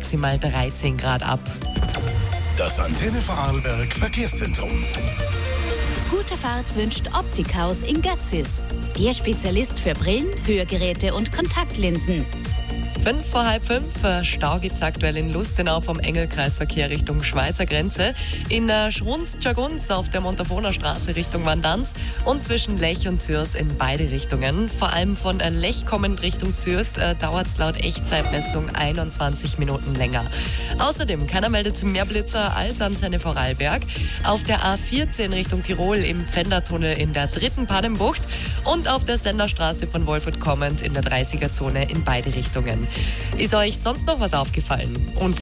maximal 13 Grad ab. Das Antenne Vorarlberg Verkehrszentrum. Gute Fahrt wünscht Optikhaus in Götzis. Ihr Spezialist für Brillen, Hörgeräte und Kontaktlinsen. 5:45, Stau gibt es aktuell in Lustenau vom Engelkreisverkehr Richtung Schweizer Grenze, in Schrunz-Tschargunz auf der Montafoner Straße Richtung Vandanz und zwischen Lech und Zürs in beide Richtungen. Vor allem von Lech kommend Richtung Zürs dauert es laut Echtzeitmessung 21 Minuten länger. Außerdem, keiner meldet mehr Blitzer als Antenne Vorarlberg. Auf der A14 Richtung Tirol im Pfändertunnel in der 3. Pannenbucht und auf der Senderstraße von Wolfurt kommend in der 30er-Zone in beide Richtungen. Ist euch sonst noch was aufgefallen? Und